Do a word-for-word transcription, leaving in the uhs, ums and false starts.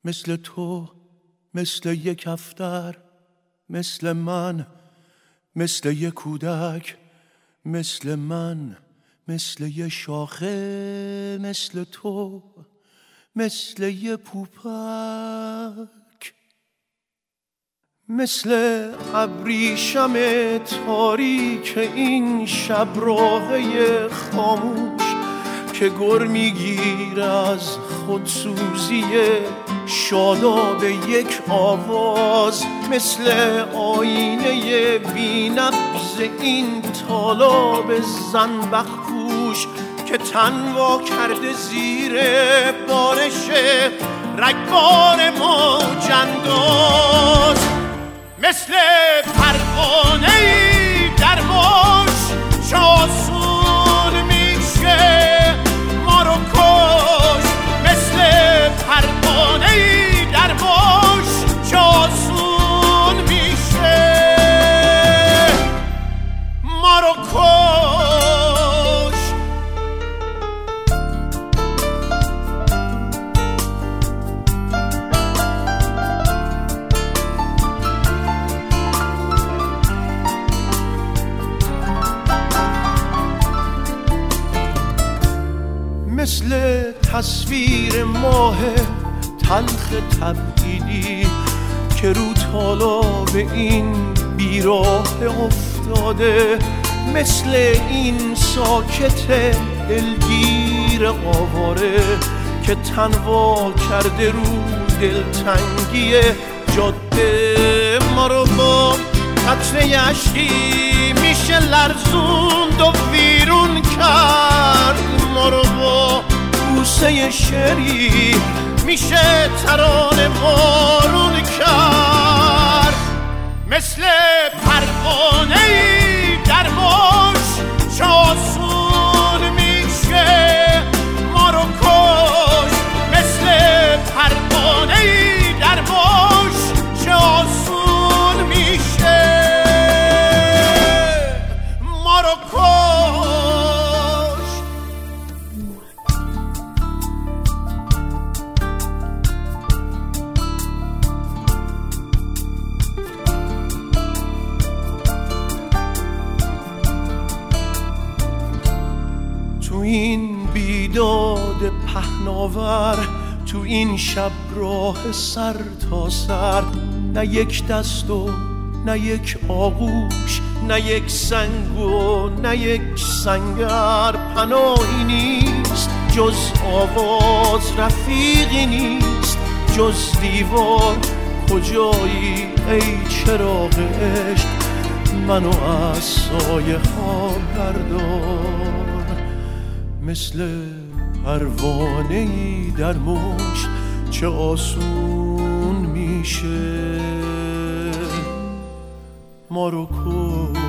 مثل تو، مثل یک کفتر، مثل من، مثل یک کودک، مثل من، مثل یک شاخه، مثل تو، مثل یک پوپک، مثل ابریشم تاریک این شب راهی خاموش که گر میگیر از خودسوزی شاداب یک آواز، مثل آینه بی‌نبض این طالاب زنبق پوش که تن وا کرده زیر بارش رگبار موج انداز، مثل پروانه‌ای در موج چاسون میشه ما رو کش، مثل پروانه‌ای در موج چاسون میشه ما رو کش. مثل تصویر ماه تلخ تبعیدی که رو تالاب این بیراه افتاده، مثل این ساکت دلگیر آواره که تنوا کرده رو دلتنگی جاده، ما رو با قطره اشکی میشه لرزوند و ویرون کرد، ما رو با بوسه شعری میشه ترانه بارون کرد، مثل پروانه‌ای در موج چاسون میشه ما رو کش، مثل پروانه‌ای در موج چاسون میشه ما رو کش. تو این بیداد پهناور، تو این شب راه سر تا سر، نه یک دست و نه یک آغوش، نه یک سنگ و نه یک سنگر، پناهی نیست جز آواز، رفیقی نیست جز دیوار، کجایی ای چراغ عشق منو از سایه ها بردار، مثل پروانه‌ای در موج چه آسون میشه ما رو کن.